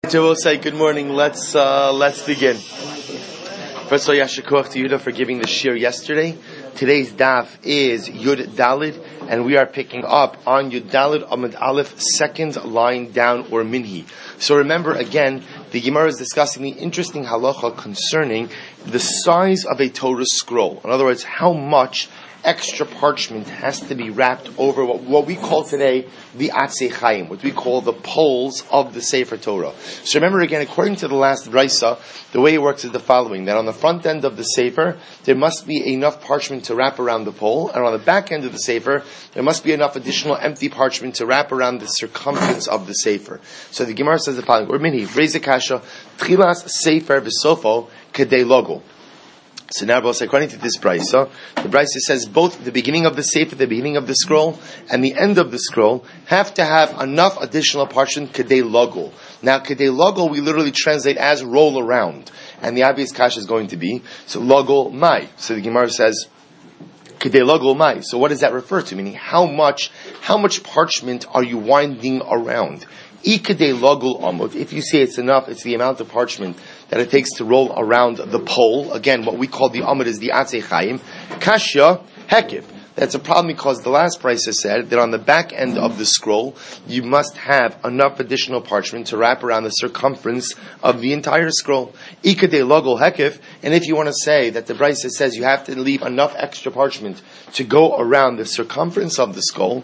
We'll say good morning. Let's begin. First of all, Yashikuach to Yudah for giving the shir yesterday. Today's daf is Yud Dalid, and we are picking up on Yud Dalid Amud Aleph, second line down, or minhi. So remember again, the Gemara is discussing the interesting halacha concerning the size of a Torah scroll. In other words, how much extra parchment has to be wrapped over what we call today the Atzei Chaim, what we call the poles of the Sefer Torah. So remember again, according to the last Brisa, the way it works is the following: that on the front end of the Sefer, there must be enough parchment to wrap around the pole, and on the back end of the Sefer, there must be enough additional empty parchment to wrap around the circumference of the Sefer. So the Gemara says the following: Urminhi, raise a kasha, tchilas Sefer v'sofo kedei logo. So now, according to this brisa, the brisa says both the beginning of the sefer, the beginning of the scroll, and the end of the scroll have to have enough additional parchment kedei logo. Now, kedei logo we literally translate as roll around, and the obvious kasha is going to be so logo mai. So the Gemara says kedei logo mai. So what does that refer to? Meaning how much parchment are you winding around? Kedei logo amud. If you say it's enough, it's the amount of parchment that it takes to roll around the pole. Again, what we call the amud is the Atzei Chaim. Kashya hekiv. That's a problem because the last brisa said that on the back end of the scroll, you must have enough additional parchment to wrap around the circumference of the entire scroll. Ikadei logol hekiv. And if you want to say that the brisa says you have to leave enough extra parchment to go around the circumference of the scroll,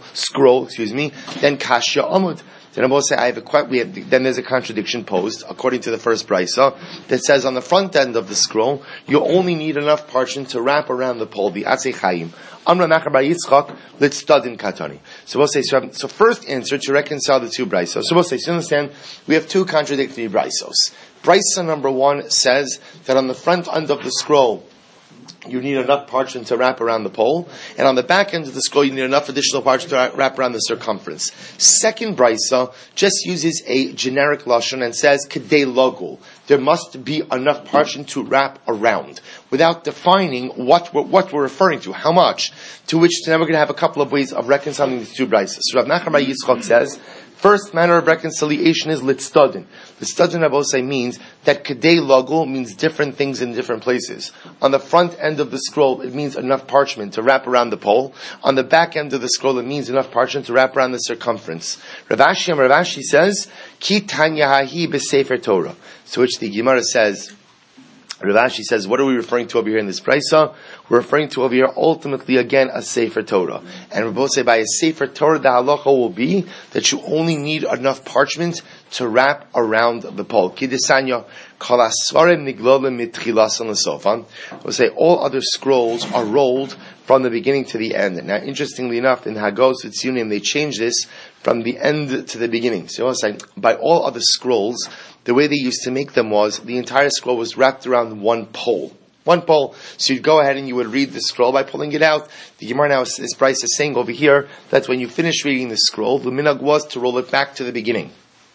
then kashya amud. Then I will say then there's a contradiction posed according to the first brisa that says on the front end of the scroll you only need enough parchment to wrap around the pole, the Atzei Chaim. Amra Nachar Bar Yitzchak Litzdadin Katani. So we'll say so first answer to reconcile the two brisos. So we'll say, so you understand, we have two contradictory brisos. Brisa number one says that on the front end of the scroll you need enough parchment to wrap around the pole, and on the back end of the scroll you need enough additional parchment to wrap around the circumference. Second brisa just uses a generic lashon and says kedei logo. There must be enough parchment to wrap around, without defining what we're referring to, how much. To which now we're going to have a couple of ways of reconciling these two brises. So Rav Nachman Bar Yitzchak says, first manner of reconciliation is litzdadin. Litzdadin, I will say, means that kedei logo means different things in different places. On the front end of the scroll, it means enough parchment to wrap around the pole. On the back end of the scroll, it means enough parchment to wrap around the circumference. Rav Ashi says, Ki tanyahahi b'sefer Torah. So which the Gemara says, Rav Ashi says, what are we referring to over here in this brisa? We're referring to over here ultimately again a Sefer Torah. And we both say by a Sefer Torah the halacha will be that you only need enough parchment to wrap around the pole. Kidesanya kalasvarem niglolim mitchilasan l'sofan. We'll say all other scrolls are rolled from the beginning to the end. Now, interestingly enough, in Hagos Vitziunim they changed this from the end to the beginning. So we'll say by all other scrolls, the way they used to make them was the entire scroll was wrapped around one pole. One pole. So you'd go ahead and you would read the scroll by pulling it out. The Gemara now, this price is saying over here, that when you finish reading the scroll, the minhag was to roll it back to the beginning.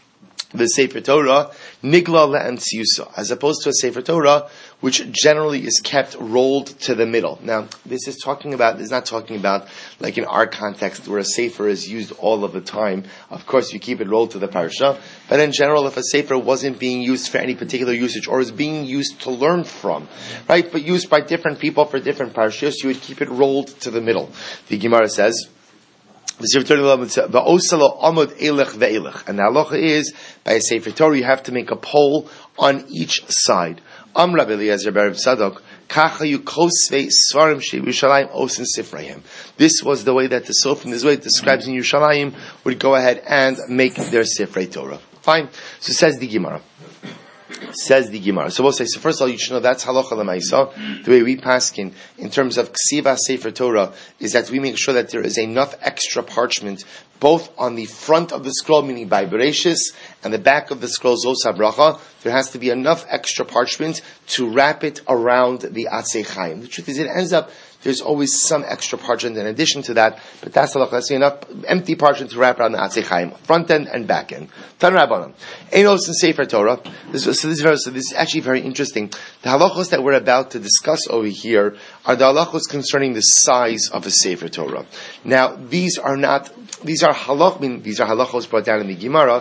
The Sefer Torah, nigla le'antziyusa, as opposed to a Sefer Torah, which generally is kept rolled to the middle. Now, this is not talking about, like in our context, where a Sefer is used all of the time. Of course, you keep it rolled to the parasha. But in general, if a Sefer wasn't being used for any particular usage, or is being used to learn from, right, but used by different people for different parashas, you would keep it rolled to the middle. The Gemara says, and the halacha is, by a Sefer Torah, you have to make a pole on each side. This was the way that the Sofrim, this way the scribes in Yerushalayim would go ahead and make their Sifrei Torah. Fine. So says the Gemara. So we'll say, so first of all, you should know that's halacha l'maisa. The way we paskin in terms of ksiva Sefer Torah is that we make sure that there is enough extra parchment both on the front of the scroll, meaning by Bereshis, and the back of the scroll, Zos HaBracha. There has to be enough extra parchment to wrap it around the Atzei Chaim. The truth is, it ends up there's always some extra parchment in addition to that, but that's enough empty parchment to wrap around the Atzei Chaim, front end and back end. Tan Rabbanan. Einos in Sefer Torah. This is actually very interesting. The halachos that we're about to discuss over here are the halachos concerning the size of a Sefer Torah. Now, these are halachos brought down in the Gemara,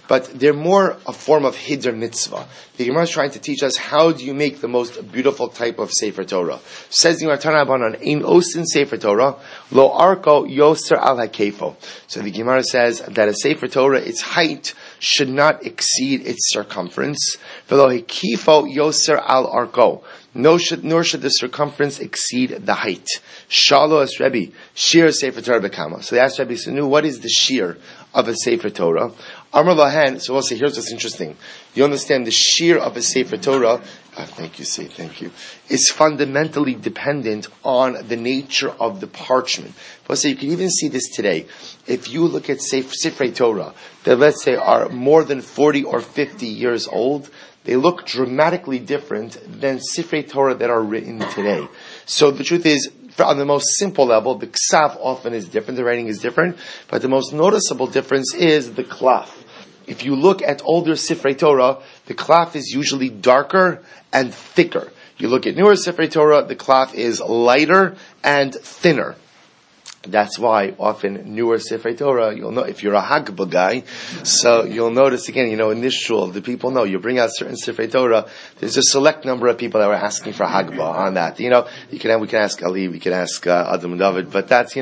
but they're more a form of Hidr Mitzvah. The Gemara is trying to teach us how do you make the most beautiful type of Sefer Torah. Says the Gemara Tanabanan, Ein Osin Sefer Torah, Lo Arko Yoser Al HaKefo. So the Gemara says that a Sefer Torah, its height should not exceed its circumference. Velo Hekifo Yoser Al Arko. Nor should the circumference exceed the height. Shalo as Rebbe, Shir Sefer Torah Bekama. So they asked Rebbe Sinu, what is the shear of a Sefer Torah? Amar Lahan, so we'll say, here's what's interesting. You understand the shear of a Sefer Torah, thank you, is fundamentally dependent on the nature of the parchment. But so you can even see this today. If you look at Sefer Torah that, let's say, are more than 40 or 50 years old, they look dramatically different than Sifrei Torah that are written today. So the truth is, on the most simple level, the ksav often is different, the writing is different, but the most noticeable difference is the klaf. If you look at older Sifrei Torah, the klaf is usually darker and thicker. You look at newer Sifrei Torah, the klaf is lighter and thinner. That's why often newer Sifrei Torah, you'll know, if you're a Hagbah guy, so you'll notice again, in this shul, the people know, you bring out certain Sifrei Torah, there's a select number of people that were asking for Hagbah on that. We can ask Ali, we can ask Adam and David, but that's,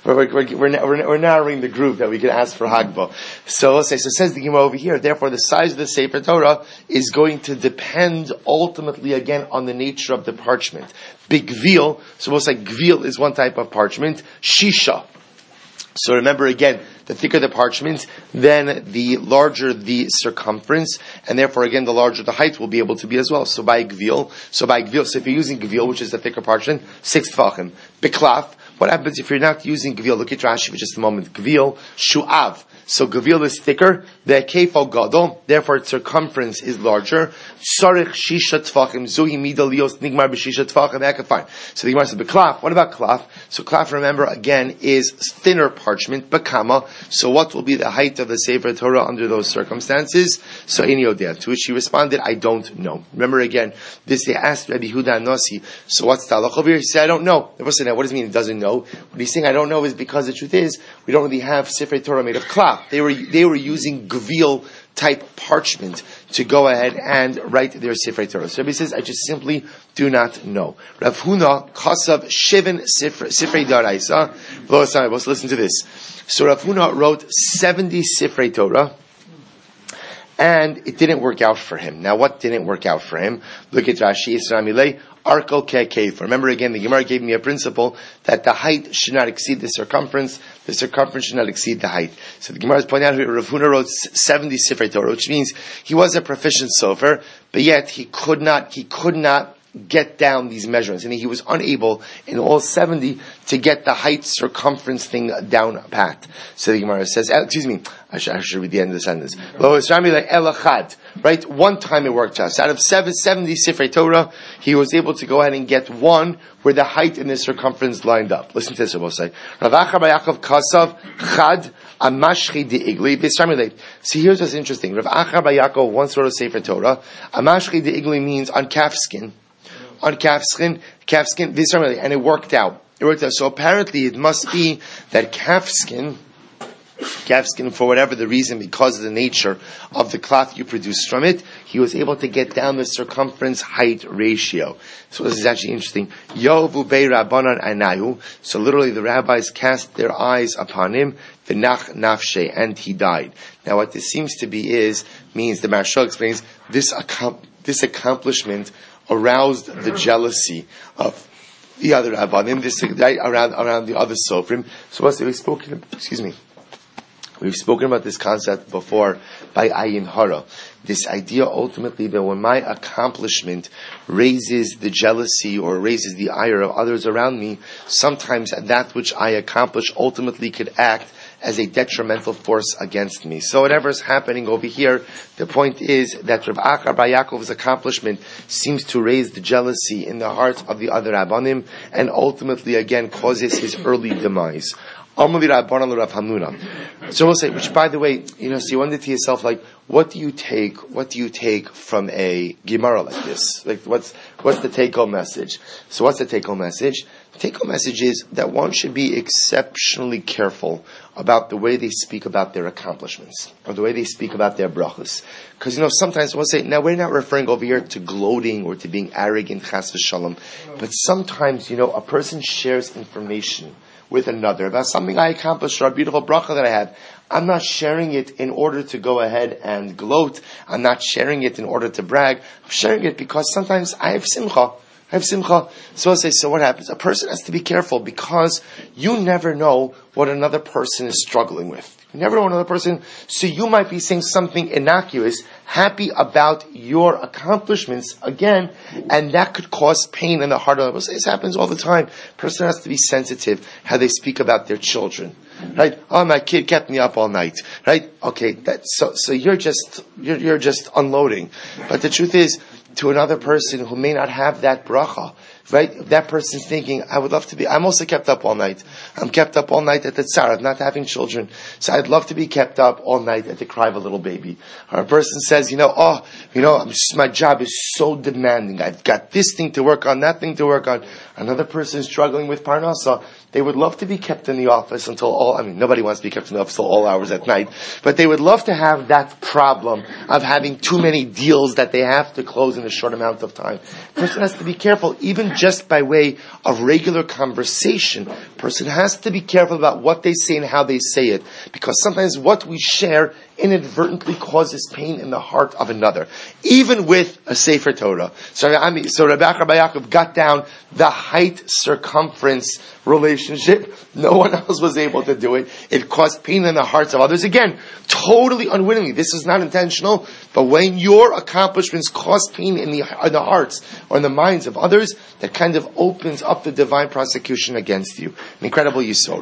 we're narrowing the group that we can ask for Hagbah. So says the Gemara over here, therefore the size of the Sefer Torah is going to depend ultimately again on the nature of the parchment. Big gvil, so we'll say gvil is one type of parchment, shisha. So remember again, the thicker the parchment, then the larger the circumference, and therefore again the larger the height will be able to be as well. So if you're using gvil, which is the thicker parchment, 6 tfachim. Biklaf, what happens if you're not using gvil? Look at Rashi for just a moment. Gvil, shu'av. So gvil is thicker, the kefo gadol, therefore its circumference is larger. Sarich shisha tfachim, zuhi mida lios nigmar b'shisha tfachim, fine. So the Gemara says, b'klaf, what about klaf? So klaf, remember, again, is thinner parchment, b'kama. So what will be the height of the Sefer Torah under those circumstances? So any odea. To which he responded, I don't know. Remember again, they asked Rabbi Yehuda Nasi, so what's the halach over here? He said, I don't know. The person said, what does it mean he doesn't know? What he's saying, I don't know, is because the truth is, we don't really have Sefer Torah made of klaf. They were using gvil type parchment to go ahead and write their Sifrei Torah. So he says, I just simply do not know. Rav Huna Kasav Shivin Sifrei Daraisa. Let's listen to this. So Rav Huna wrote 70 Sifrei Torah, and it didn't work out for him. Now, what didn't work out for him? Look at Rashi Yisra Milei. Arko Kekef. Remember again, the Gemara gave me a principle that the height should not exceed the circumference should not exceed the height. So the Gemara is pointing out here, Rav Huna wrote 70 Sifrei Torah, which means he was a proficient sofer, but yet he could not get down these measurements, and he was unable in all 70 to get the height circumference thing down pat. So the Gemara says, I should read the end of the sentence. Right? One time it worked out. So out of 70 Sifrei Torah, he was able to go ahead and get one where the height and the circumference lined up. Listen to this, we'll say. Rav Achar bar Yaakov Kasav Chad Amashchi De'igli. See, here's what's interesting. Rav Achar bar Yaakov once wrote a Sefer Torah. Amashchi De'igli means on calf skin, and it worked out. So apparently it must be that calf skin, for whatever the reason, because of the nature of the cloth you produce from it, he was able to get down the circumference height ratio. So this is actually interesting. Yovu bei Rabbanan anayu. So literally the rabbis cast their eyes upon him, v'nach nafshe, and he died. Now what this seems to be means the Maharshal explains, this accomplishment aroused the jealousy of the other Rabbanim, around the other Sofrim. So we've spoken about this concept before by Ayin Hara. This idea ultimately that when my accomplishment raises the jealousy or raises the ire of others around me, sometimes that which I accomplish ultimately could act as a detrimental force against me. So whatever's happening over here, the point is that Rav Achar bar Yaakov's accomplishment seems to raise the jealousy in the hearts of the other Rabbanim, and ultimately again causes his early demise. So we'll say, which by the way, so you wonder to yourself, like, what do you take from a Gemara like this? Like, what's the take-home message? So what's the take-home message? take-home message is that one should be exceptionally careful about the way they speak about their accomplishments, or the way they speak about their brachas. Because, sometimes we'll say, now we're not referring over here to gloating or to being arrogant, chas v'shalom, but sometimes, a person shares information with another about something I accomplished or a beautiful bracha that I had. I'm not sharing it in order to go ahead and gloat. I'm not sharing it in order to brag. I'm sharing it because sometimes I have simcha. So I'll say, so what happens? A person has to be careful because you never know what another person is struggling with. You never know another person. So you might be saying something innocuous, happy about your accomplishments again, and that could cause pain in the heart of the person. This happens all the time. A person has to be sensitive how they speak about their children. Right? Oh, my kid kept me up all night. Right? Okay, so you're just unloading. But the truth is, to another person who may not have that bracha, right? That person's thinking, I'm also kept up all night. I'm kept up all night at the tsar of not having children. So I'd love to be kept up all night at the cry of a little baby. Or a person says, my job is so demanding. I've got this thing to work on, that thing to work on. Another person is struggling with parnasa. They would love to be kept in the office nobody wants to be kept in the office until all hours at night, but they would love to have that problem of having too many deals that they have to close in a short amount of time. Person has to be careful, even just by way of regular conversation. Person has to be careful about what they say and how they say it, because sometimes what we share inadvertently causes pain in the heart of another, even with a Sefer Torah. So Rabbi Yaakov got down the height circumference relationship. No one else was able to do it. It caused pain in the hearts of others. Again, totally unwittingly. This is not intentional, but when your accomplishments cause pain in the hearts or in the minds of others, that kind of opens up the divine prosecution against you. An incredible yisod.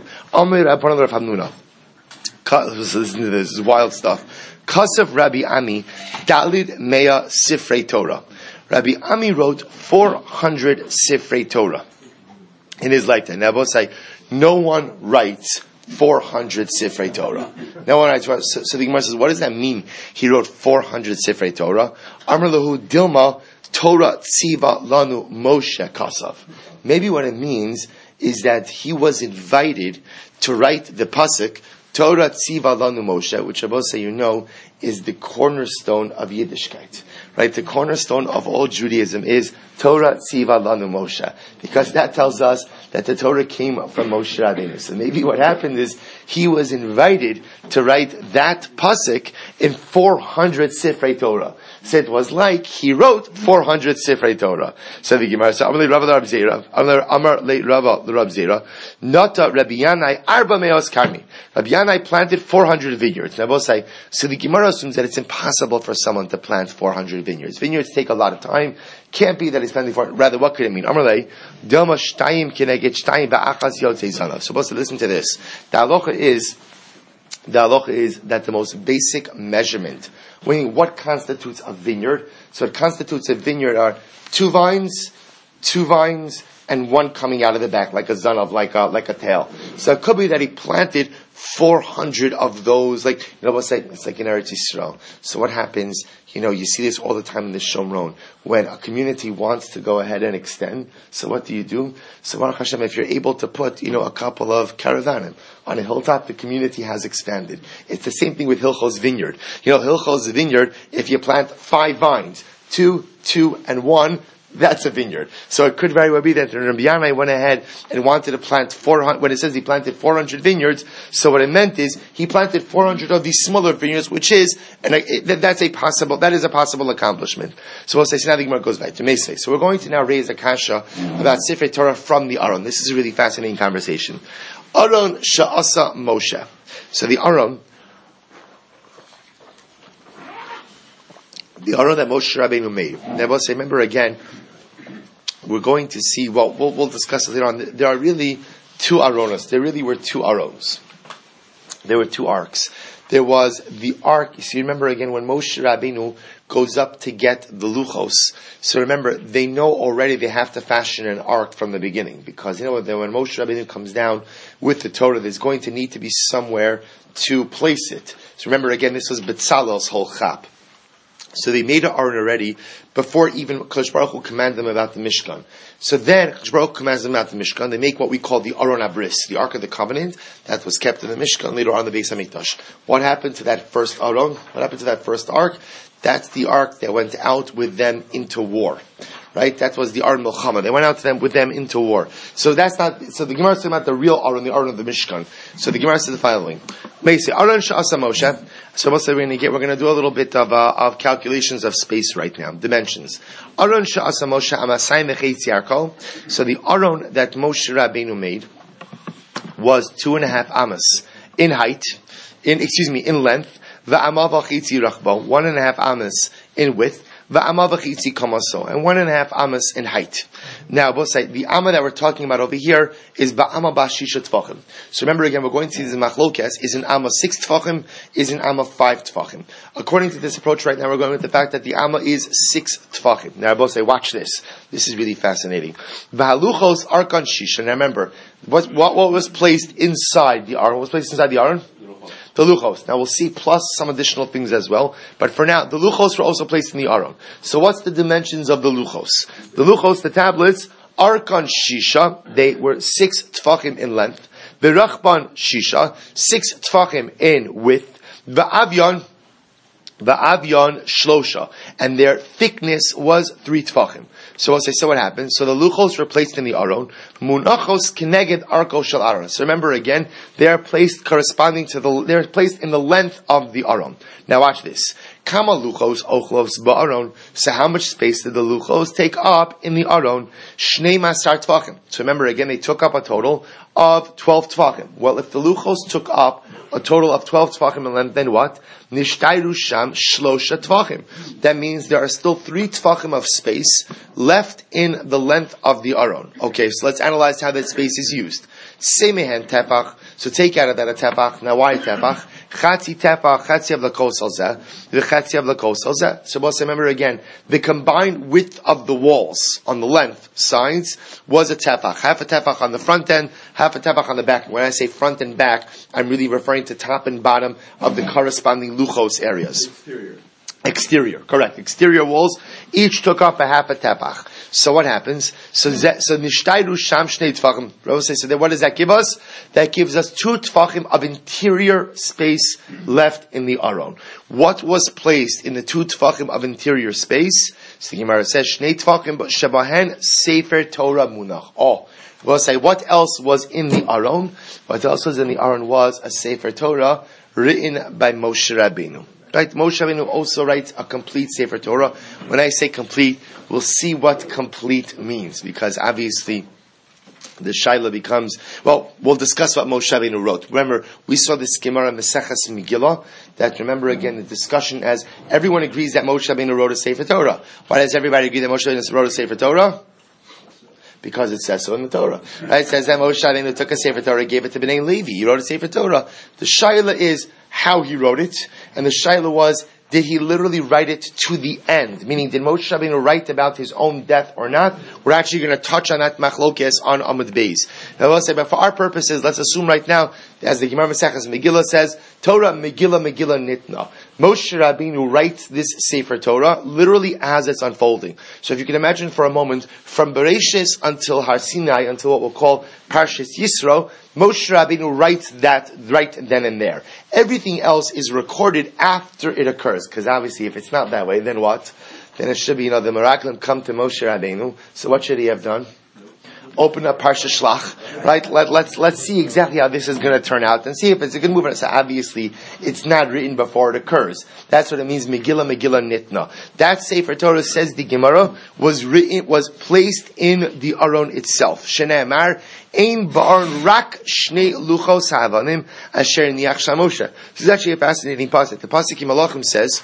This is wild stuff. Kasav Rabbi Ami, Dalid Mea Sifrei Torah. Rabbi Ami wrote 400 Sifrei Torah in his lifetime. Now, both say, no one writes 400 Sifrei Torah. No one writes. So the Gemara says, what does that mean? He wrote 400 Sifrei Torah. Amar lahu Dilma Torah Tziva Lanu Moshe Kasav. Maybe what it means is that he was invited to write the pasuk Torah Tziva Lanu Moshe, which I both say is the cornerstone of Yiddishkeit. Right? The cornerstone of all Judaism is Torah Tziva Lanu Moshe, because that tells us that the Torah came from Moshe Rabbeinu. So maybe what happened is he was invited to write that pasuk in 400 Sifrei Torah. So it was like he wrote 400 Sifrei Torah. So the Gemara says, Amar le Rab Zera, Nata Rabbi Yanai Arba Meos Karmi. Rabbi Yanai planted 400 vineyards. Now both say, so the Gemara assumes that it's impossible for someone to plant 400 vineyards. Vineyards take a lot of time. Can't be that he's planting 400. Rather, what could it mean? Amar le, Dama Shtayim Keneged Shtayim Ba'achas Yotzei Zanav. Supposed to listen to this. The halacha is that the most basic measurement, what constitutes a vineyard? So it constitutes a vineyard are two vines, and one coming out of the back, like a zanav, like a tail. So it could be that he planted 400 of those, it's like in Eretz Yisrael. So what happens, you see this all the time in the Shomron, when a community wants to go ahead and extend, so what do? So Baruch Hashem, if you're able to put, a couple of caravanim on a hilltop, the community has expanded. It's the same thing with Hilchos Vineyard. Hilchos Vineyard, if you plant 5 vines, 2, and 1, that's a vineyard. So it could very well be that Rabbi Yanai went ahead and wanted to plant 400, when it says he planted 400 vineyards, so what it meant is he planted 400 of these smaller vineyards, which is, that is a possible accomplishment. So we'll say, so now the Gemara goes back to Mesei. So we're going to now raise a kasha about Sifrei Torah from the Aron. This is a really fascinating conversation. Aron Sha'asa Moshe. So the Aron that Moshe Rabbeinu made. Now we'll say, remember again, we're going to see, we'll discuss it later on. There are really 2 Aronos. There really were 2 Arons. There were 2 arks. There was the ark, you see, remember again, when Moshe Rabbeinu goes up to get the Luchos. So remember, they know already they have to fashion an ark from the beginning. Because, when Moshe Rabbeinu comes down with the Torah, there's going to need to be somewhere to place it. So remember again, this was Betzalel's whole chap. So they made an aron already before even Kodesh Baruch Hu commanded them about the Mishkan. So then Kodesh Baruch Hu commands them about the Mishkan. They make what we call the Aron Abris, the Ark of the Covenant that was kept in the Mishkan, later on the Beis Hamikdash. What happened to that first Aron? What happened to that first Ark? That's the Ark that went out with them into war. Right? That was the Aron Milchama. They went out to them with them into war. So that's not, so the Gemara is talking about the real Aron, the Aron of the Mishkan. So the Gemara says the following. Aron Sha'asa Moshe. So we're going to do a little bit of calculations of space right now, dimensions. Aron Sha'asa Moshe Amasai Mechetzi Arkol. So the Aron that Moshe Rabbeinu made was 2.5 amas in height, in length. Va'ama v'chitzi rachbo, 1.5 amas in width. Va'ama v'chitzi kamaso, and 1.5 amas in height. Now, both say the amma that we're talking about over here is ba'ama ba'shisha tfachim. So remember again, we're going to see this machlokes, is an amma 6 tfachim, is an amma 5 tfachim. According to this approach right now, we're going with the fact that the amma is 6 tfachim. Now, both say, watch this. This is really fascinating. V'haluchos arkan shisha. Now remember, what was placed inside the aron? What was placed inside the aron? The luchos. Now we'll see plus some additional things as well. But for now, the luchos were also placed in the aron. So what's the dimensions of the luchos? The luchos, the tablets, arkan shisha, they were 6 tfachim in length. Berachban shisha, 6 tfachim in width. Va'avyon shlosha, and their thickness was 3 tfachim. So I'll say, so what happened? So the luchos were placed in the aron. Munachos keneged arko shel aron. So remember again, they are placed they're placed in the length of the aron. Now watch this. Kama luchos ochlos ba'aron. So how much space did the luchos take up in the aron? Shnei masar tfachim. So remember again, they took up a total of 12 tfachim. Well, if the luchos took up a total of 12 tfachim in length, then what? Nishtayru sham shlosha tfachim. That means there are still 3 tfachim of space left in the length of the aron. Okay, so let's analyze how that space is used. Semehen tefach. So take out of that a tefach. Now why tefach? Chatzi tefach, chatzi of the kosel zeh, the chatzi of the kosel zeh. So let's remember again, the combined width of the walls on the length sides was a tefach. Half a tefach on the front end, half a tefach on the back. When I say front and back, I'm really referring to top and bottom of the corresponding luchos areas. Exterior, correct. Exterior walls each took up a half a tefach. So what happens? So nishtayru sham shnei tfachim. Rabbi says, so then what does that give us? That gives us 2 tfachim of interior space left in the aron. What was placed in the 2 tfachim of interior space? So the Gemara says shnei tfachim shabahen sefer Torah munach. Oh. We'll say, what else was in the aron? What else was in the aron was a sefer Torah written by Moshe Rabbeinu. Right? Moshe Rabbeinu also writes a complete Sefer Torah. When I say complete, we'll see what complete means, because obviously the shaila becomes, well, we'll discuss what Moshe Rabbeinu wrote. Remember, we saw this Gemara Meseches Megillah, that remember again the discussion as everyone agrees that Moshe Rabbeinu wrote a Sefer Torah. Why does everybody agree that Moshe Rabbeinu wrote a Sefer Torah? Because it says so in the Torah. Right? It says that Moshe Rabbeinu took a Sefer Torah, gave it to Bnei Levi. He wrote a Sefer Torah. The shaila is how he wrote it, and the shaila was, did he literally write it to the end? Meaning, did Moshe Rabbeinu write about his own death or not? We're actually going to touch on that machlokes on Amud Beis. Now, let's say, but for our purposes, let's assume right now, as the Gemara Maseches Megillah says, Torah Megillah Nitna. Moshe Rabbeinu writes this Sefer Torah literally as it's unfolding. So if you can imagine for a moment, from Bereshis until Har Sinai, until what we'll call Parshas Yisro, Moshe Rabbeinu writes that right then and there. Everything else is recorded after it occurs, because obviously if it's not that way, then what? Then it should be, the miraculum come to Moshe Rabbeinu. So what should he have done? Open up Parsha Shlach, right? Let's see exactly how this is going to turn out and see if it's a good move. So obviously, it's not written before it occurs. That's what it means. Megillah Nitna. That Sefer Torah, says the Gemara, was placed in the aron itself. Shnei Amar Ein Ba'aron Rak Shnei Luchos Havanim Asher Niach Shamosha. This is actually a fascinating pasuk. The pasuk in Malachim says,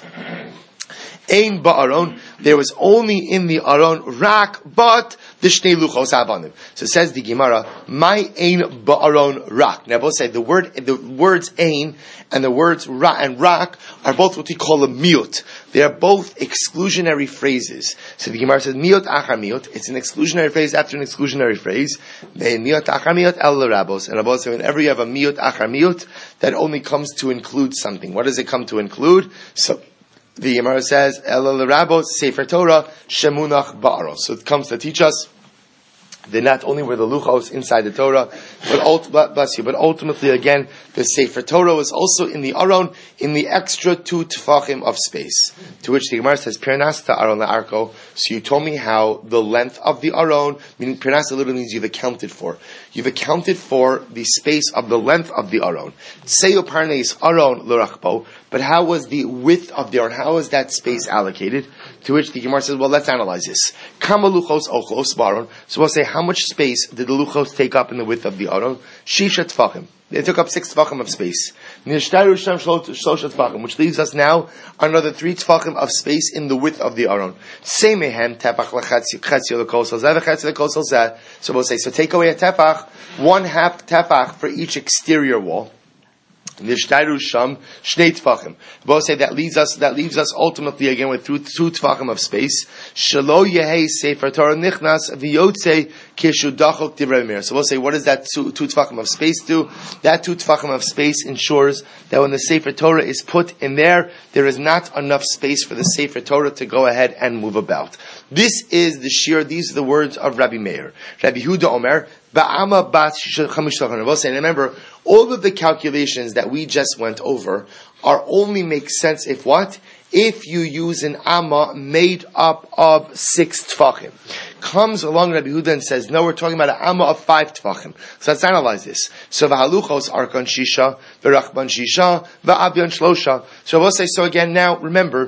Ein Ba'aron, there was only in the aron rak, but the Shnei Luchos Havanim. So says the Gemara, my Ein Ba'aron rak. Now both say the words Ein and the words ra and rak are both what we call a miut. They are both exclusionary phrases. So the Gemara says miut achar miut. It's an exclusionary phrase after an exclusionary phrase. Miut achar miut el rabos. And Rabos say whenever you have a miut achar miut, that only comes to include something. What does it come to include? So The Gemara says, Elul Rabos Sefer Torah Shemunach Ba'aron. So it comes to teach us that not only were the luchos inside the Torah, but ultimately, again, the Sefer Torah was also in the Aron, in the extra 2 tefachim of space. To which the Gemara says, Pernasta Aron la'arko. So you told me how the length of the Aron, meaning Pernasta literally means you've accounted for. You've accounted for the space of the length of the Aron. Seyo Parnes Aron l'rachbo. But how was the width of the Aron? How was that space allocated? To which the Gemara says, well, let's analyze this. Kama luchos ochlos baron. So we'll say, how much space did the luchos take up in the width of the Aron? Shisha tefachim. They took up 6 tefachim of space. Nishtaru sham shlosha tefachim, which leaves us now another 3 tefachim of space in the width of the Aron. Semehem tefach lechetzi lekosel zeh v'chetzi lekosel zeh. So we'll say, so take away a tefach, 1/2 tefach for each exterior wall. Nishtayru sham shnei tefachim. Both say that leaves us ultimately again with 2 tefachim of space. Shelo yehei sefer Torah nichnas v'yotzei kishudachok divrei mir. So we'll say, what does that 2 tefachim of space do? That 2 tefachim of space ensures that when the Sefer Torah is put in there is not enough space for the Sefer Torah to go ahead and move about. This is the shir. These are the words of Rabbi Meir. Rabbi Huda Omer. Ba'ama bat chamish tefachim. We'll say, remember, all of the calculations that we just went over only make sense if what? If you use an amma made up of 6 tefachim. Comes along Rabbi Huda and says, no, we're talking about an amma of 5 tefachim. So let's analyze this. So v'haluchos arkan shisha, v'rachban shisha, v'abyan shlosha. So we'll say, so again, now remember,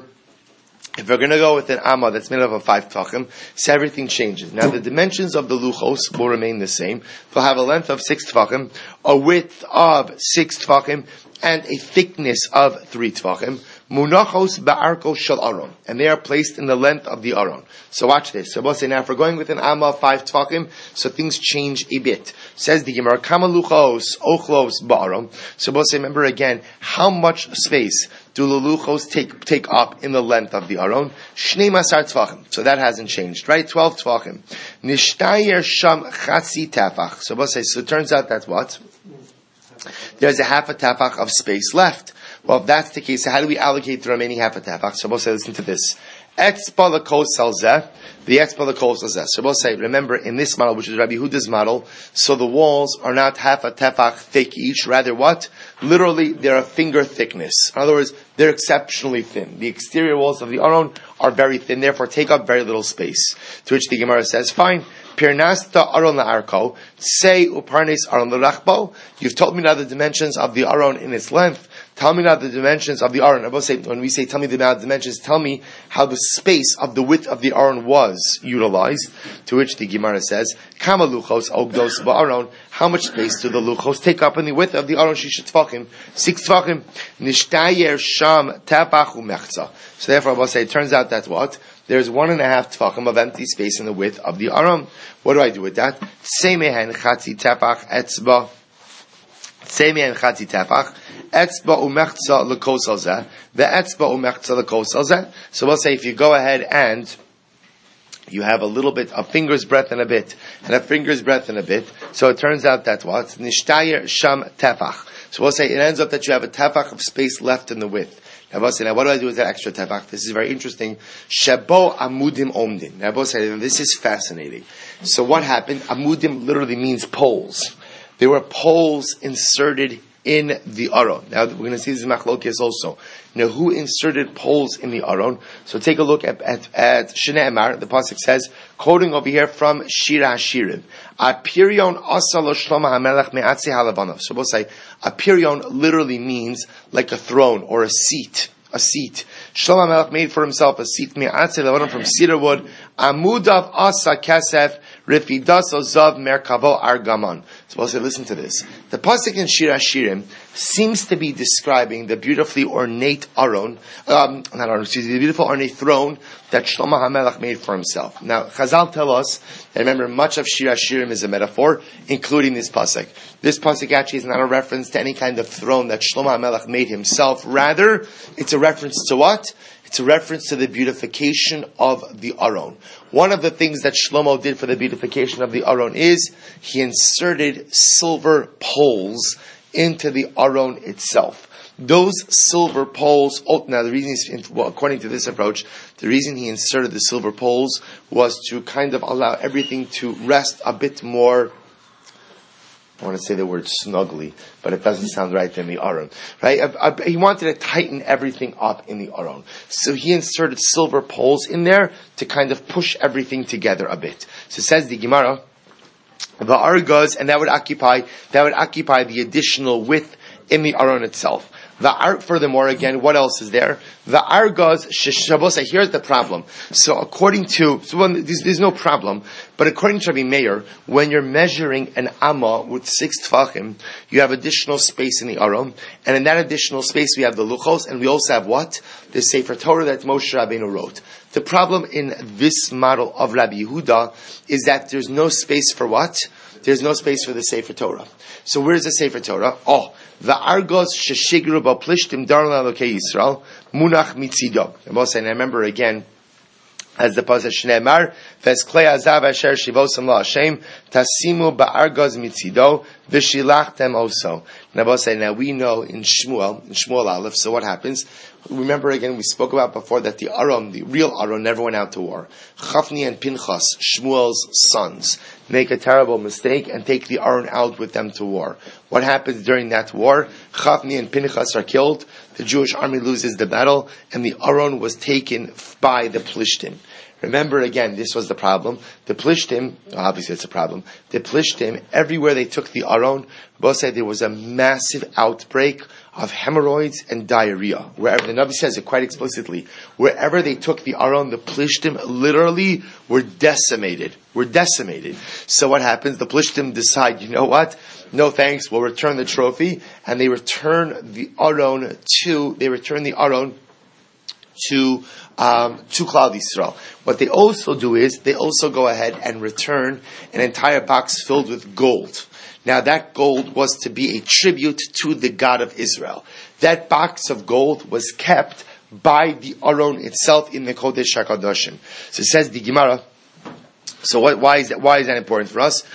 if we're going to go with an amma that's made up of 5 tefachim, so everything changes. Now the dimensions of the luchos will remain the same. They'll have a length of 6 tefachim, a width of 6 tefachim, and a thickness of 3 tefachim. Munachos ba'arko shel Aron, and they are placed in the length of the Aron. So watch this. So we'll say now, if we're going with an amma of 5 tefachim, so things change a bit. Says the Gemara, Kama luchos ochlos ba'aron. So we'll say, remember again, how much space do the luchos take up in the length of the Aron? Shnei masar tefachim. So that hasn't changed, right? 12 tefachim. Nishtayer sham chatzi tefach. So we'll say, so it turns out that what? There's a half a tefach of space left. Well, if that's the case, so how do we allocate the remaining half a tefach? So we'll say, listen to this. Etzba lekosel zeh, the etzba lekosel zeh. So we'll say, remember, in this model, which is Rabbi Huda's model, so the walls are not half a tefach thick each, rather what? Literally, they're a finger thickness. In other words, they're exceptionally thin. The exterior walls of the Aron are very thin, therefore take up very little space. To which the Gemara says, fine. Pirnasta Aron la'arko, say uparnes Aron l'rachbo. You've told me now the dimensions of the Aron in its length. Tell me now the dimensions of the Aron. When we say tell me the amount of dimensions, tell me how the space of the width of the Aron was utilized. To which the Gemara says, Kama luchos ogdos ba'aron. How much space do the luchos take up in the width of the Aron? Shisha tefachim, 6 tefachim. Nishtayer sham tefach umechza. So therefore, I will say, it turns out that what? There's 1.5 tefachim of empty space in the width of the Aron. What do I do with that? Semehen chatzi tefach etzba. Semehen chatzi tefach. Etzba umechza lekosel zeh. The etzba umechza lekosel zeh. So we'll say, if you go ahead and you have a little bit, a finger's breadth and a bit, and a finger's breadth and a bit, so it turns out that what? Nishtayer sham tefach. So we'll say, it ends up that you have a tefach of space left in the width. Now what do I do with that extra tefach? This is very interesting. Shebo amudim omdin. Now this is fascinating. So what happened? Amudim literally means poles. There were poles inserted in the Aron. Now we're going to see this in Machlokes also. Now who inserted poles in the Aron? So take a look at Shnei Emar. The pasuk says, quoting over here from Shira Hashirim, Apirion asa lo Shlomo HaMelech me'atzi halavanav. So we'll say, Apirion literally means like a throne or a seat. A seat. Shlomo HaMelech made for himself a seat me'atzi halavanav from cedar wood. Amudav asa kesef rifidas ozav merkavo argaman. So we'll say, listen to this. The pasuk in Shir Hashirim seems to be describing the beautifully ornate Aron, the beautiful ornate throne that Shlomo HaMelech made for himself. Now, Chazal tell us that, remember, much of Shir Hashirim is a metaphor, including this pasuk. This pasuk actually is not a reference to any kind of throne that Shlomo HaMelech made himself. Rather, it's a reference to what? It's a reference to the beautification of the Aron. One of the things that Shlomo did for the beautification of the Aron is he inserted silver poles into the Aron itself. Those silver poles, now the reason according to this approach, the reason he inserted the silver poles was to kind of allow everything to rest a bit more, I want to say the word snugly, but it doesn't sound right in the Aron. Right? He wanted to tighten everything up in the Aron. So he inserted silver poles in there to kind of push everything together a bit. So it says the Gemara, the argos, and that would occupy the additional width in the Aron itself. Furthermore, again, what else is there? The argos sheshabosa. Here's the problem. So there's no problem, but according to Rabbi Meir, when you're measuring an amma with 6 tfachim, you have additional space in the Aron, and in that additional space we have the luchos, and we also have what? The Sefer Torah that Moshe Rabbeinu wrote. The problem in this model of Rabbi Yehuda is that there's no space for what? There's no space for the Sefer Torah. So where's the Sefer Torah? The argos sheshigru b'plishtim darla lokei Yisrael munach mitzido. And I remember again, as the pasuk Shneimar, ves klei azav asher shivosam la Hashem tasimu ba'argos mitzido v'shilachtem oso. Now we know in Shmuel Aleph. So what happens? Remember again, we spoke about before that the Aron, the real Aron, never went out to war. Chafni and Pinchas, Shmuel's sons, make a terrible mistake and take the Aron out with them to war. What happens during that war? Chafni and Pinchas are killed, the Jewish army loses the battle, and the Aron was taken by the Plishtim. Remember again, this was the problem. The Plishtim, obviously it's a problem. The Plishtim, everywhere they took the Aron, both said there was a massive outbreak of hemorrhoids and diarrhea. Wherever, the Navi says it quite explicitly, wherever they took the Aron, the Plishtim literally were decimated. So what happens? The Plishtim decide, you know what? No thanks, we'll return the trophy, and they return the Aron to Klal Yisrael. What they also do is, they also go ahead and return an entire box filled with gold. Now that gold was to be a tribute to the God of Israel. That box of gold was kept by the Aron itself in the Kodesh HaKadoshim. So it says the Gemara. So why is that important for us?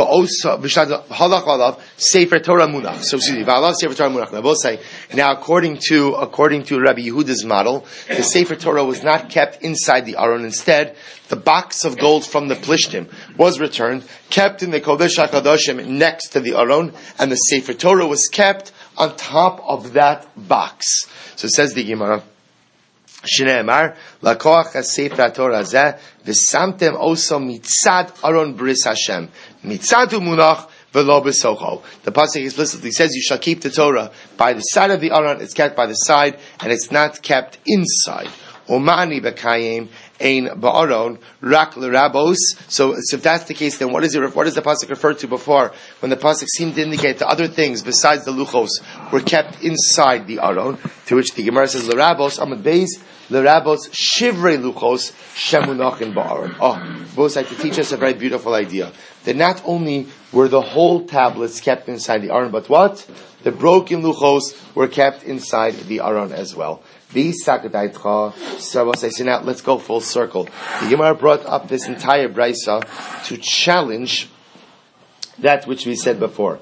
Sefer Torah Munach. So Sefer Torah Munach. Now according to Rabbi Yehuda's model, the Sefer Torah was not kept inside the Aron. Instead, the box of gold from the Plishtim was returned, kept in the Kodesh HaKadoshim next to the Aron, and the Sefer Torah was kept on top of that box. So it says the Gemara, Shneimar lakoach haSefer Torah zeh v'samtem oso mitzad Aron bris Hashem mitzadu munach v'lo b'socho. The pasuk explicitly says you shall keep the Torah by the side of the Aron. It's kept by the side, and it's not kept inside. Omani b'kayim ein ba'aron rak l'rabos. So if that's the case, then what does the pasuk refer to before, when the pasuk seemed to indicate the other things besides the luchos were kept inside the Aron? To which the Gemara says l'rabos amad beis l'rabos shivrei luchos shemunachin ba'aron. Both like to teach us a very beautiful idea that not only were the whole tablets kept inside the Aron, but what? The broken luchos were kept inside the Aron as well. So now let's go full circle. The Gemara brought up this entire brisa to challenge that which we said before.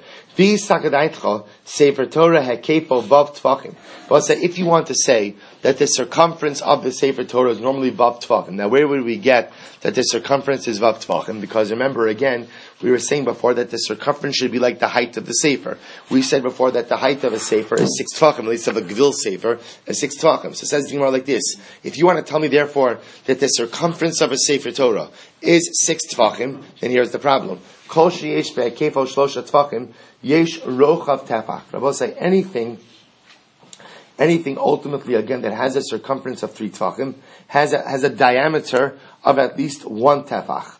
Sefer Torah hekepo vav tvachim. But if you want to say that the circumference of the Sefer Torah is normally vav tvachim, now where would we get that the circumference is vav tvachim? Because remember again, we were saying before that the circumference should be like the height of the Sefer. We said before that the height of a Sefer is 6 tvachim, at least of a Gevil Sefer is 6 tvachim. So it says the Gemara like this: if you want to tell me therefore that the circumference of a Sefer Torah is 6 tvachim, then here's the problem. Kol sheyesh be'ekefo shlosha tvachim yesh rochav tefach. Rabbi say anything ultimately again that has a circumference of 3 tefachim has a diameter of at least 1 tefach.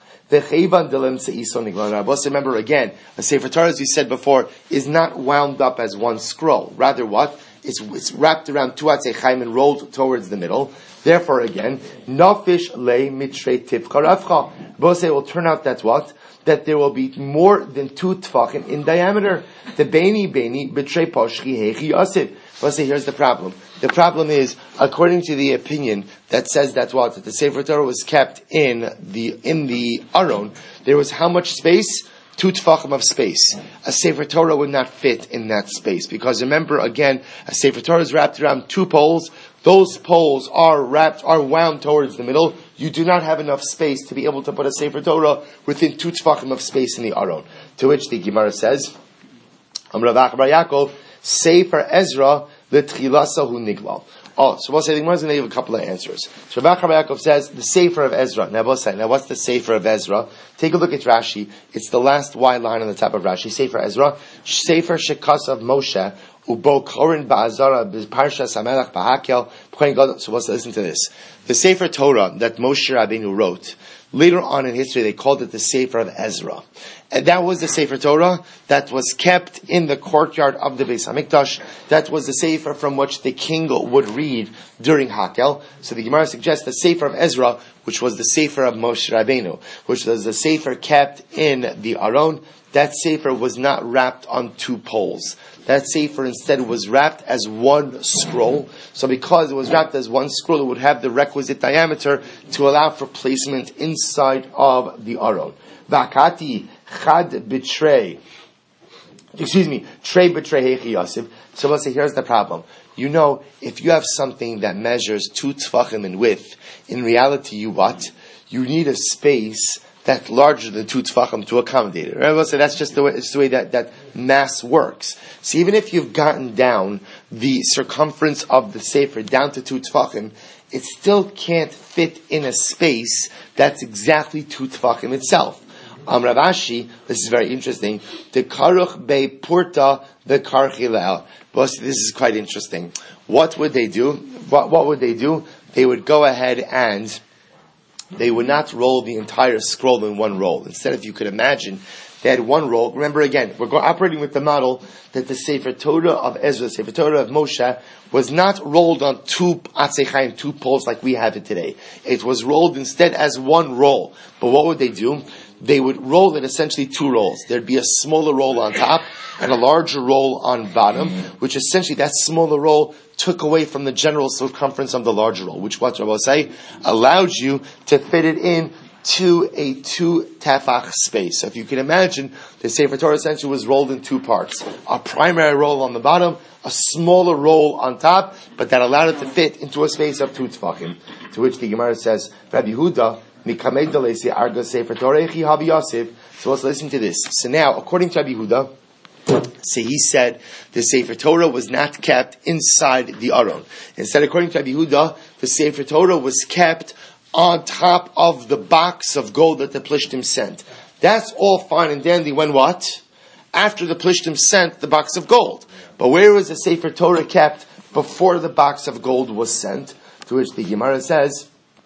Remember again, a Sefer Torah, as we said before, is not wound up as one scroll. Rather what? It's wrapped around 2 atzechaim and rolled towards the middle. Therefore again, nafish le mitrei tivcha ravcha. Bose will turn out that's what? That there will be more than 2 tefachim in diameter. The beini betrei poshchi hechi yosef. But say here's the problem. The problem is, according to the opinion that says that the Sefer Torah was kept in the Aron, there was how much space? 2 tefachim of space. A Sefer Torah would not fit in that space. Because remember, again, a Sefer Torah is wrapped around 2 poles. Those poles are wound towards the middle. You do not have enough space to be able to put a Sefer Torah within 2 tefachim of space in the Aron. To which the Gemara says, Amar Rav Bar Yaakov, Sefer Ezra, l'tchilasahu niglal. Oh, so we'll say the Gemara is going to give a couple of answers. So Rav Bar Yaakov says, the Sefer of Ezra. Now what's the Sefer of Ezra? Take a look at Rashi. It's the last white line on the top of Rashi. Sefer Ezra. Sefer Shekasav Moshe. Ubo Korin Ba'azara Parshas Hamelach B'Hakel. So let's listen to this. The Sefer Torah that Moshe Rabbeinu wrote, later on in history they called it the Sefer of Ezra. And that was the Sefer Torah that was kept in the courtyard of the Beis Hamikdash. That was the Sefer from which the king would read during Hakel. So the Gemara suggests the Sefer of Ezra, which was the Sefer of Moshe Rabbeinu, which was the Sefer kept in the Aron. That Sefer was not wrapped on 2 poles. That Sefer instead was wrapped as 1 scroll. So because it was wrapped as 1 scroll, it would have the requisite diameter to allow for placement inside of the Aron. Vakati chad betrei. Trei betrei hechi Yosef. So let's say, here's the problem. You know, if you have something that measures 2 tefachim in width, in reality you what? You need a space that's larger than 2 tefachim to accommodate it. Right? So that's just the way that mass works. So even if you've gotten down the circumference of the Sefer down to 2 tefachim, it still can't fit in a space that's exactly 2 tefachim itself. Rav Ashi, this is very interesting. The karuch be purta the karchilel. This is quite interesting. What would they do? What would they do? They would go ahead and they would not roll the entire scroll in 1 roll. Instead, if you could imagine, they had 1 roll. Remember again, we're operating with the model that the Sefer Torah of Ezra, the Sefer Torah of Moshe, was not rolled on 2 Atzei Chaim, 2 poles like we have it today. It was rolled instead as 1 roll. But what would they do? They would roll it essentially 2 rolls. There'd be a smaller roll on top and a larger roll on bottom, which essentially that smaller roll took away from the general circumference of the larger roll, which what Rabbi say allowed you to fit it in to a 2 tefach space. So if you can imagine, the Sefer Torah essentially was rolled in 2 parts. A primary roll on the bottom, a smaller roll on top, but that allowed it to fit into a space of 2 tefachim. To which the Gemara says, Rabbi Yehuda, so let's listen to this. So now, according to Rabbi Yehuda, so he said the Sefer Torah was not kept inside the Aron. Instead, according to Rabbi Yehuda, the Sefer Torah was kept on top of the box of gold that the Plishtim sent. That's all fine and dandy when what? After the Plishtim sent the box of gold. But where was the Sefer Torah kept before the box of gold was sent? To which the Gemara says,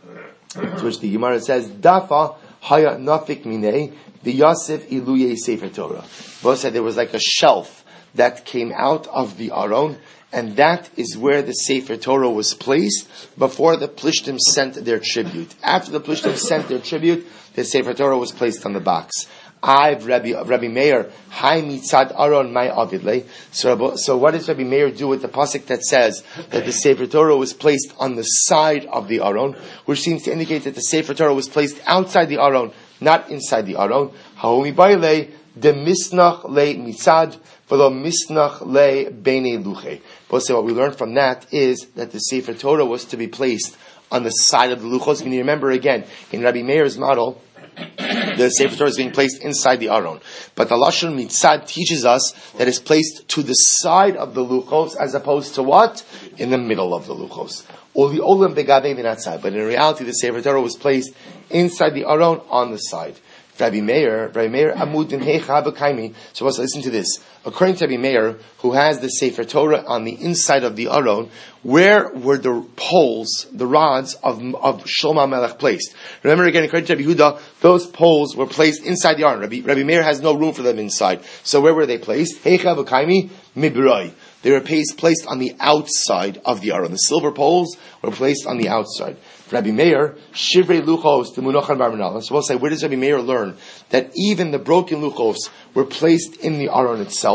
Dafa haya nafik minei the Yosef iluye Sefer Torah. Both said there was like a shelf that came out of the Aron, and that is where the Sefer Torah was placed before the Plishtim sent their tribute. After the Plishtim sent their tribute, the Sefer Torah was placed on the box. Rabbi Meir, Hai mitzad Aron my avidle. So what does Rabbi Meir do with the pasuk that says that the Sefer Torah was placed on the side of the Aron, which seems to indicate that the Sefer Torah was placed outside the Aron, not inside the Aron? Haomi baile de misnach le mitzad v'lo misnach le beinei luche. But so what we learned from that is that the Sefer Torah was to be placed on the side of the luchos. And you remember again, in Rabbi Meir's model, the Sefer Torah is being placed inside the Aron. But the Lashon Mitzad teaches us that it's placed to the side of the Luchos as opposed to what? In the middle of the Luchos. But in reality, the Sefer Torah was placed inside the Aron on the side. Rabbi Meir, Amudin Heicha B'Kaimi. So let's listen to this. According to Rabbi Meir, who has the Sefer Torah on the inside of the Aron, where were the poles, the rods of Shlomo Melech placed? Remember again, according to Rabbi Yehuda, those poles were placed inside the Aron. Rabbi Meir has no room for them inside. So where were they placed? Heicha B'Kaimi Mibroi. They were placed on the outside of the Aron. The silver poles were placed on the outside. Rabbi Meir, Shivrei Luchos, the Munochan Barmanal. So we'll say, where does Rabbi Meir learn that even the broken Luchos were placed in the Aron itself?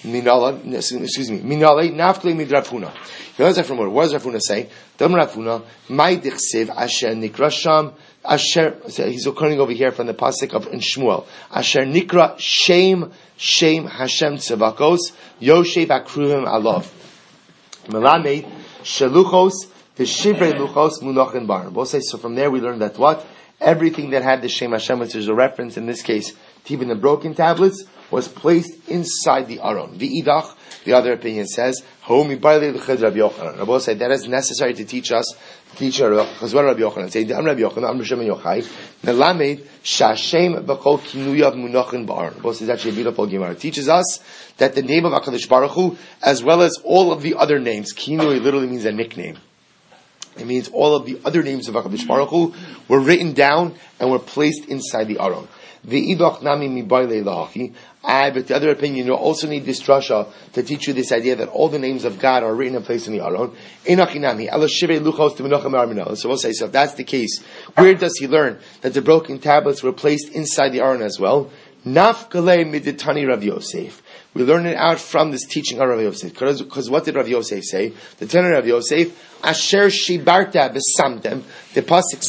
Minale Naftali mid Rav Huna. He learns that from what does Rav Huna say? Dam Rav Huna, my dichsiv asher nikra sham asher. He's occurring over here from the pasuk of in Shmuel. Asher nikra shem Hashem tzavakos Yoshev akruhim alav. Melamed shaluchos v'shivrei luchos munochin bar. Both say so. From there we learn that what everything that had the Shem Hashem, which is a reference in this case to even the broken tablets, was placed inside the Aron. V'idach, the other opinion says, Rabbi said that is necessary to teach us. Because what Rabbi Yochanan said, I'm Rabbi Yochanan, I'm Hashem Yochai. Melamed shashem b'kol kinuyav munachin ba'aron. Rabbi says actually a beautiful Gemara. It teaches us that the name of HaKadosh Baruch Hu, as well as all of the other names, kinui literally means a nickname. It means all of the other names of HaKadosh Baruch Hu were written down and were placed inside the Aron. But the other opinion, you also need this drasha to teach you this idea that all the names of God are written and placed in the Aron. So we'll say, so if that's the case, where does he learn that the broken tablets were placed inside the Aron as well? Nafkale miditani Rav Yosef. We learn it out from this teaching of Rav Yosef. Because what did Rav Yosef say? The Tanna Rav Yosef, Asher shibarta besamtem. The pasuk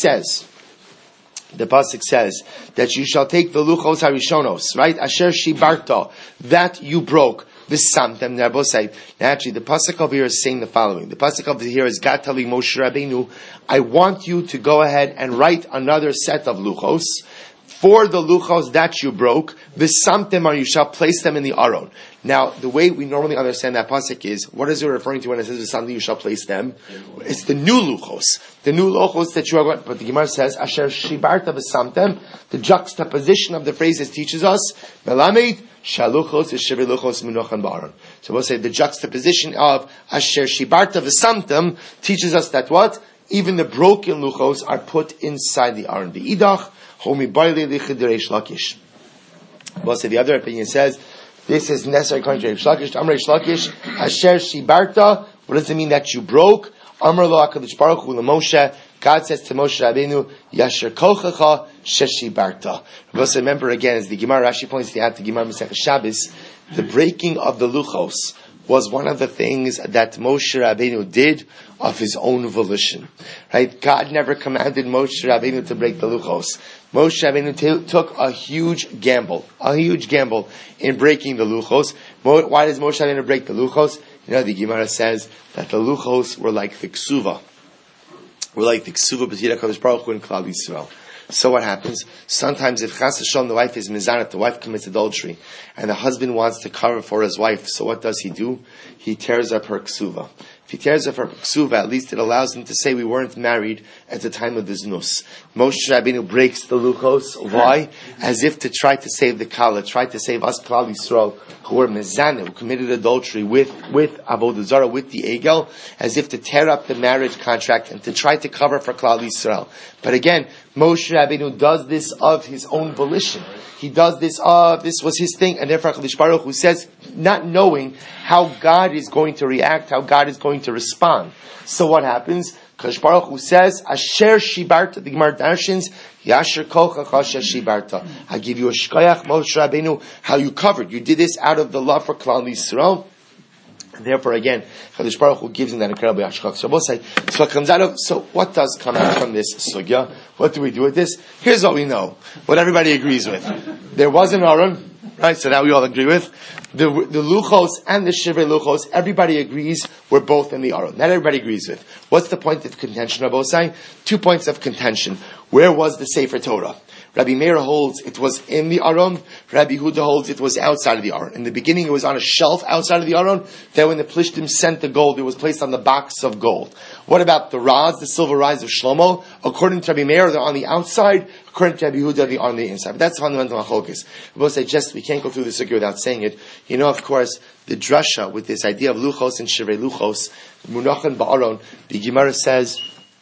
says that you shall take the luchos harishonos, right? Asher shibarta, that you broke. Besamtem. Actually, the pasuk over here is saying the following. The pasuk over here is Gatali Moshe Rabbeinu. I want you to go ahead and write another set of luchos. For the luchos that you broke, v'samtem, or you shall place them in the aron. Now, the way we normally understand that pasuk is, what is it referring to when it says v'samtem, you shall place them? It's the new luchos. The new luchos that you are going, but the Gemara says, asher shibarta v'samtem, the juxtaposition of the phrases teaches us, melamed, shaluchos v'shivri luchos munochan ba'aron. So we'll say the juxtaposition of asher shibarta v'samtem teaches us that what? Even the broken luchos are put inside the aron. The idach, Homi Baile Lichideresh Lakish. Well, so the other opinion says this is necessary according to Reish Lakish. Amr Reish Lakish, Asher Shibarta. What does it mean that you broke? Amr Lo HaKadosh Baruch Hu LeMoshe. God says to Moshe Rabbeinu, Yasher Kochacha Sheshibarta. Remember again, as the Gemara Rashi points out, the Gemara Masechah Shabbos, the breaking of the luchos was one of the things that Moshe Rabbeinu did of his own volition. Right? God never commanded Moshe Rabbeinu to break the luchos. Moshe Rabbeinu took a huge gamble in breaking the luchos. Why does Moshe Rabbeinu break the luchos? You know, the Gemara says that the luchos were like the ksuva. B'Zira Kadosh Baruch Hu in Klal Yisrael. So what happens? Sometimes if Chas Hashem, the wife is mizanat, the wife commits adultery, and the husband wants to cover for his wife, so what does he do? He tears up her ksuva. If he tears up her ksuva, at least it allows him to say we weren't married at the time of the znus. Moshe Rabbeinu breaks the luchos. Why? As if to try to save the kala, try to save us Klal Yisrael, who were mizanah, who committed adultery with Avodah Zarah, with the Egel, as if to tear up the marriage contract and to try to cover for Klal Yisrael. But again, Moshe Rabbeinu does this of his own volition. He does this was his thing, and therefore HaKadosh Baruch Hu says, not knowing how God is going to react, how God is going to respond. So what happens? HaKadosh Baruch Hu says, Asher Shibarta, the Gemara darshins, Yasher Kochacha Shibarta. I give you a shkoyach, Moshe Rabbeinu, how you covered. You did this out of the love for Klal Yisrael. And therefore, again, Kadosh Baruch Hu gives him that incredible yashchak. So we'll say, so it comes out of, so what does come out from this sugya? What do we do with this? Here's what we know. What everybody agrees with. There was an Aron, right? So that we all agree with. The luchos and the shivrei luchos, everybody agrees were both in the Aron. Not everybody agrees with. What's the point of contention of Osai? 2 points of contention. Where was the Sefer Torah? Rabbi Meir holds it was in the Aron. Rabbi Huda holds it was outside of the Aron. In the beginning, it was on a shelf outside of the Aron. Then when the Plishtim sent the gold, it was placed on the box of gold. What about the rods, the silver rods of Shlomo? According to Rabbi Meir, they're on the outside. According to Rabbi Huda, they're on the inside. But that's fundamental machlokes. We'll say, we can't go through the sugya without saying it. You know, of course, the drasha with this idea of luchos and shivrei luchos, munachan ba'aron, the Gemara says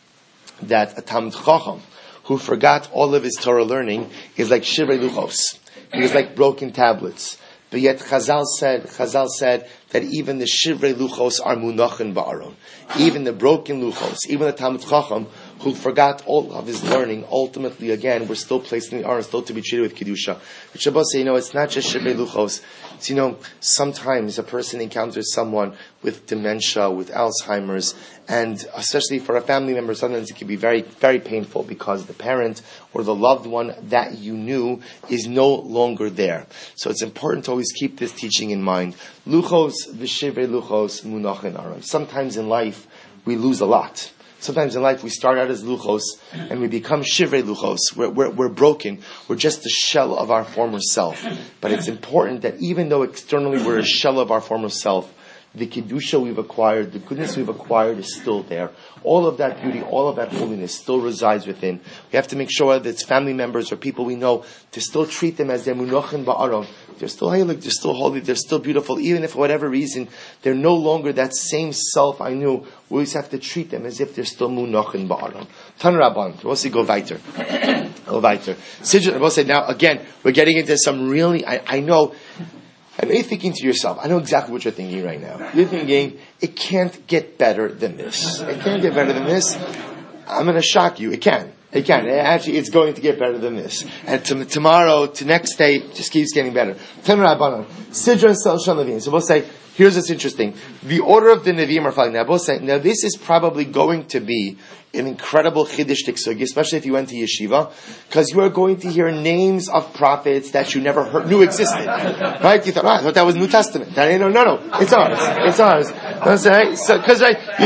that a Talmid Chacham who forgot all of his Torah learning is like shivrei luchos. He was like broken tablets. But yet Chazal said that even the shivrei luchos are munachin ba'aron. Even the broken luchos, even the Talmid Chacham who forgot all of his learning, ultimately again were still placed in the aron, still to be treated with kedusha. But Shabbos say, it's not just shivrei luchos. So, sometimes a person encounters someone with dementia, with Alzheimer's, and especially for a family member, sometimes it can be very, very painful because the parent or the loved one that you knew is no longer there. So it's important to always keep this teaching in mind. Luchos v'shivei luchos munachin aron. Sometimes in life, we lose a lot. Sometimes in life we start out as luchos and we become shivrei luchos. We're broken. We're just a shell of our former self. But it's important that even though externally we're a shell of our former self, the kedusha we've acquired, the goodness we've acquired is still there. All of that beauty, all of that holiness still resides within. We have to make sure that it's family members or people we know to still treat them as they're munochin ba'aron. They're still heilig, they're still holy, they're still beautiful, even if for whatever reason they're no longer that same self I knew. We always have to treat them as if they're still munochin ba'aron. Tan Rabban, we'll see, go weiter. Go weiter. Sidron, we'll say, now again, we're getting into some really, I know you're thinking to yourself, I know exactly what you're thinking right now. You're thinking, it can't get better than this. It can't get better than this. I'm going to shock you. It can. It can. Actually, it's going to get better than this. And tomorrow, to next day, just keeps getting better. Sidron Sel Shal Nevi'im. So we'll say, here's what's interesting. The order of the Nevi'im are following. Now, we'll say, now this is probably going to be an incredible chiddush tiksugi, especially if you went to yeshiva, because you are going to hear names of prophets that you never knew existed. Right? You thought, I thought that was New Testament. No, it's ours. Because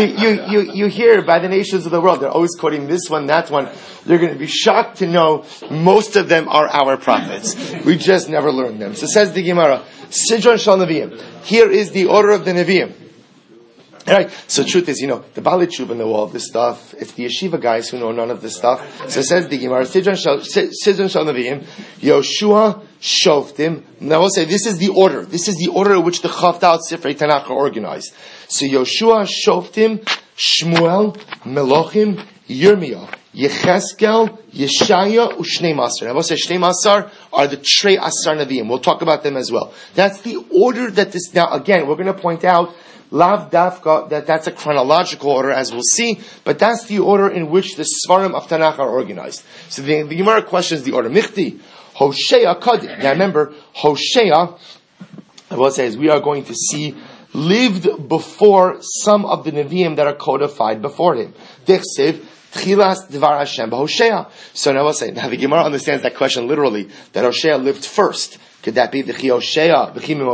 you hear by the nations of the world, they're always quoting this one, that one. You're going to be shocked to know most of them are our prophets. We just never learned them. So says the Gemara, Sidron Shal Nevi'im. Here is the order of the Nevi'im. Right. So the truth is, the Baalei Teshuva know all of this stuff. It's the yeshiva guys who know none of this stuff. So it says the Gemara, Sidron Shal Nevi'im, Yoshua Shoftim. Now we'll say this is the order. This is the order in which the Chavdal Sifrei Tanakh are organized. So Yoshua Shoftim, Shmuel, Melochim, Yirmiyah, Yecheskel, Yeshaya, Ushnei Masar. Now we'll say Shnei Masar are the Trei Asar Nevi'im. We'll talk about them as well. That's the order that this, now again, we're going to point out Lav Dafka, that's a chronological order, as we'll see, but that's the order in which the Svarim of Tanakh are organized. So the Gemara questions the order. Michti, Hosea Kadim. Now remember, Hosea, I will say, as we are going to see, lived before some of the Nevi'im that are codified before him. Dichsiv, Tchilas Dvar Hashem Hosea. So now I will say, now the Gemara understands that question literally, that Hosea lived first. Could that be the Hosea?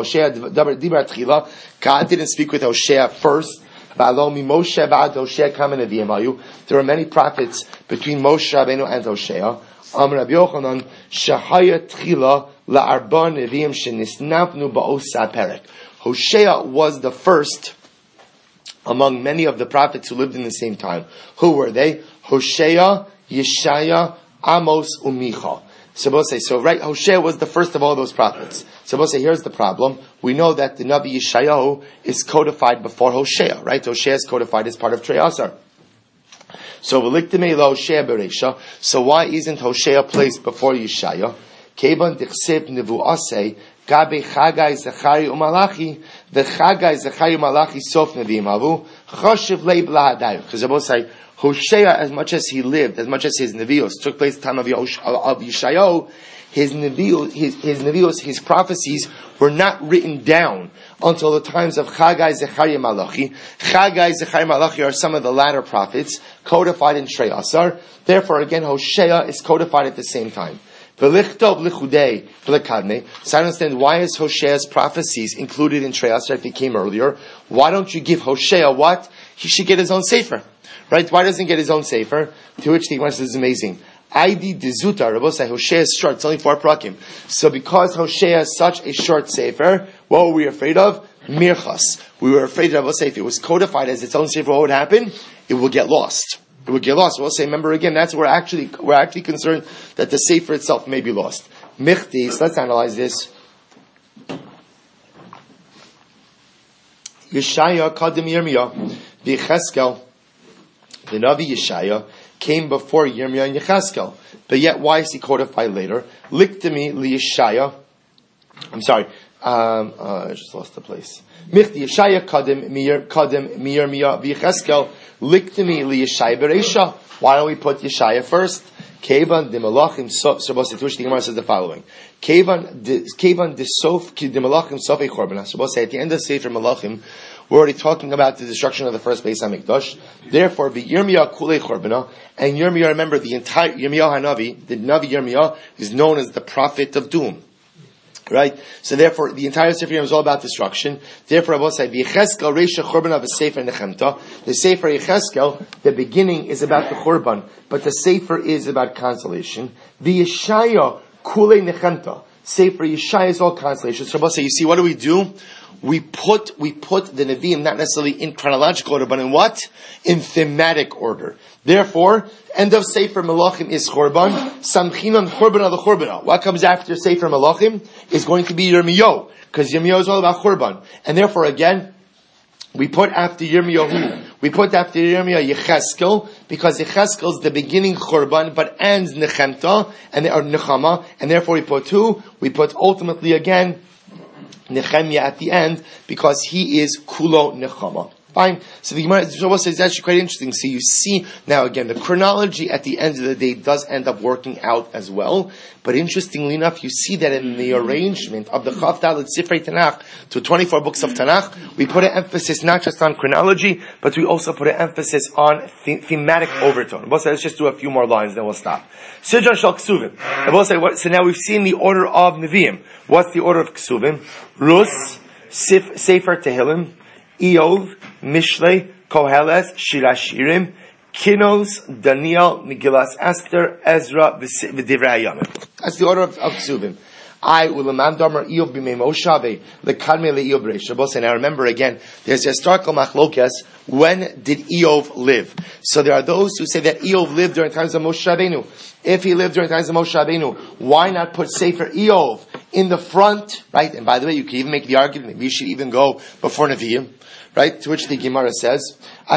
God didn't speak with Hosea first. There are many prophets between Moshe Rabbeinu and Hosea. Hosea was the first among many of the prophets who lived in the same time. Who were they? Hosea, Yeshaya, Amos, Umicha. So we'll say, right, Hosea was the first of all those prophets. So we'll say, here's the problem. We know that the Navi Yeshayahu is codified before Hosea, right? Hosea is codified as part of Trei Asar. So why isn't Hosea placed before Yeshaya? Keban dichsib nevu'aseh gabe Chagai, Zechari, Umalachi, the Chagai, Zechari, Umalachi, sof nevi'im havu, choshev leib lahadayu. Because I will say, Hosea, as much as he lived, as much as his nevios took place at the time of Yeshayahu, his nevios, his prophecies were not written down until the times of Chagai, Zechariah, Malachi. Chagai, Zechariah, Malachi are some of the latter prophets, codified in Trei Asar. Therefore, again, Hosea is codified at the same time. So I understand, why is Hosea's prophecies included in Trei Asar if he came earlier? Why don't you give Hosea what? He should get his own sefer. Right? Why doesn't he get his own sefer? To which the Gemara says, this is amazing. Aidi Dizuta, Rabbi say, Hosea is short, it's only 4 prakim. So because Hosea is such a short sefer, what were we afraid of? Mirchas. We were afraid, Rabbi say, if it was codified as its own sefer, what would happen? It would get lost. It would get lost. We'll say, remember again, that's where we're actually concerned that the sefer itself may be lost. Michti, so let's analyze this. Yeshaya, Kadim Yirmiyah, V'Cheskel, the Navi Yeshaya came before Yirmiyah and Yecheskel. But yet, why is he codified later? Liktami li Yeshaya. I'm sorry. I just lost the place. Michti Yeshaya Kadim Yirmiyah V'Yecheskel. Liktami li Yeshaya Bereisha. Why don't we put Yeshaya first? Kevan de Malachim Sof. So the Gemara says the following: Kevan de Sof de Malachim Sof Echorban. So at the end of Sefer Malachim, we're already talking about the destruction of the first Beis Hamikdash. Therefore, be Yirmiyah Kulei Chorbana, and Yirmiyah, remember the entire Yirmiyah Hanavi, the Navi Yirmiyah is known as the prophet of doom. Right? So therefore, the entire Sefer Yom is all about destruction. Therefore, I will say, V'Yecheskel Reisha Chorban of a Sefer Nechemta. The Sefer Yecheskel, the beginning is about the Chorban, but the Sefer is about consolation. V'Yeshaya Kulei Nechemta. Sefer Yeshaya is all consolation. So I will say, you see, what do? We put the Nevi'im not necessarily in chronological order, but in what? In thematic order. Therefore, end of Sefer Malachim is Chorban. Samchinon Chorban of the Chorban. What comes after Sefer Malachim is going to be Yirmiyahu, because Yirmiyahu is all about Chorban. And therefore, again, we put after Yirmiyahu, Yecheskel, because Yecheskel is the beginning Chorban, but ends Nechemta, or Nechama, and therefore we put who? We put ultimately again Nehemiah at the end, because he is Kulo Nechama. Fine. So the Gemara says it's actually quite interesting. So you see, now again, the chronology at the end of the day does end up working out as well. But interestingly enough, you see that in the arrangement of the Chav Dalet Sifrei Tanakh to 24 books of Tanakh, we put an emphasis not just on chronology, but we also put an emphasis on thematic overtone. Let's just do a few more lines, then we'll stop. Sidran Shal Ksuvim. So now we've seen the order of Nevi'im. What's the order of Ksuvim? Rus, Sefer Tehillim, Eov, Mishlei, Koheles, Shirashirim, Kinos, Daniel, Megillas Esther, Ezra, V'divrei Hayamim. That's the order of Ksuvim. I will Damar Eov b'mei Moshe lekadme leEov reish. And I remember again, there's a historical machlokes. When did Eov live? So there are those who say that Eov lived during times of Moshe Rabbeinu. If he lived during times of Moshe Rabbeinu, why not put Sefer Eov in the front, right? And by the way, you can even make the argument that we should even go before Nevi'im, right? To which the Gemara says,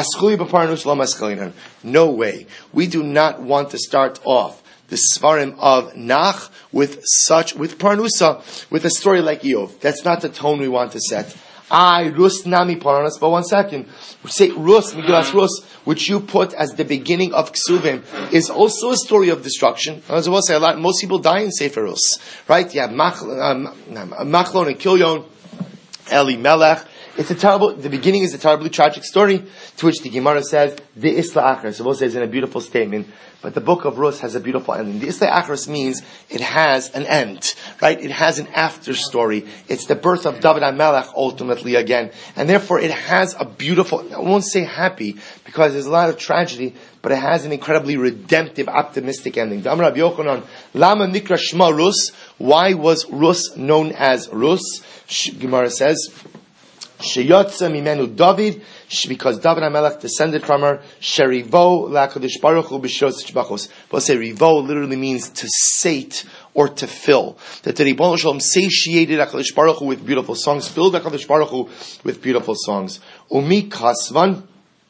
no way. We do not want to start off the Svarim of Nach with Parnusa, with a story like Eov. That's not the tone we want to set. Rus Nami Parnas, but 1 second. Say Rus, Megillas Rus, which you put as the beginning of Ksuvim, is also a story of destruction. As I will say, most people die in Sefer Rus, right? You have Machlon and Kilyon, Eli Melech. The beginning is a terribly tragic story, to which the Gemara says, the Isla Achras. So we'll say it's in a beautiful statement, but the book of Rus has a beautiful ending. The Isla Achras means it has an end, right? It has an after story. It's the birth of David HaMelech ultimately again. And therefore it has a beautiful, I won't say happy, because there's a lot of tragedy, but it has an incredibly redemptive, optimistic ending. Damar Rabbi Yochanan, Lama Nikra Shema Rus. Why was Rus known as Rus? Gemara says, Sheyotza mimenu David, because David HaMelech descended from her. Sherivo la'akadosh baruch hu b'shos tzbachos. We'll say rivo literally means to sate or to fill. That the Ribono Shalom satiated HaKadosh Baruch Hu with beautiful songs, filled HaKadosh Baruch Hu with beautiful songs. Umi kasvan.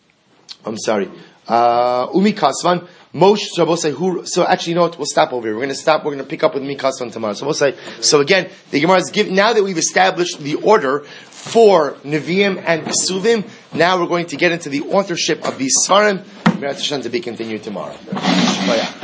Moshe, so we'll say who. So actually, you know what? We'll stop over here. We're going to stop. We're going to pick up with Mikasvan tomorrow. So we'll say. So again, the Gemara is given. Now that we've established the order for Nevi'im and Ksuvim, now we're going to get into the authorship of these Svarim. We're going to be continued tomorrow.